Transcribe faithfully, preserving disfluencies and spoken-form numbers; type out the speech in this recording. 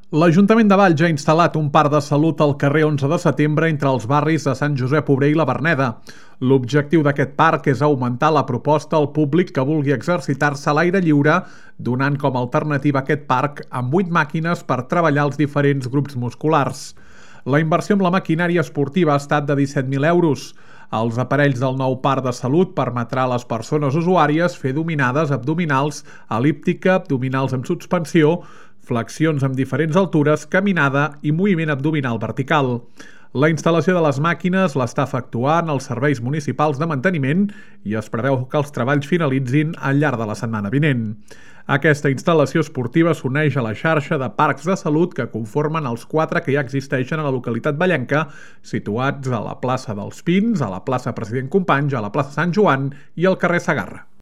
L'Ajuntament de Valls ha instal·lat un parc de salut al carrer onze de setembre entre els barris de Sant Josep Obrer i la Verneda. L'objectiu d'aquest parc és augmentar la proposta al públic que vulgui exercitar-se a l'aire lliure, donant com a alternativa aquest parc amb vuit màquines per treballar els diferents grups musculars. La inversió amb la maquinària esportiva ha estat de disset mil euros. Els aparells del nou parc de salut permetrà a les persones usuàries fer dominades abdominals, el·líptica, abdominals amb suspensió, flexions amb diferents altures, caminada i moviment abdominal vertical. La instal·lació de les màquines l'està efectuant els serveis municipals de manteniment i es preveu que els treballs finalitzin al llarg de la setmana vinent. Aquesta instal·lació esportiva s'uneix a la xarxa de parcs de salut que conformen els quatre que ja existeixen a la localitat vallenca, situats a la plaça dels Pins, a la plaça President Companys, a la plaça Sant Joan i al carrer Segarra.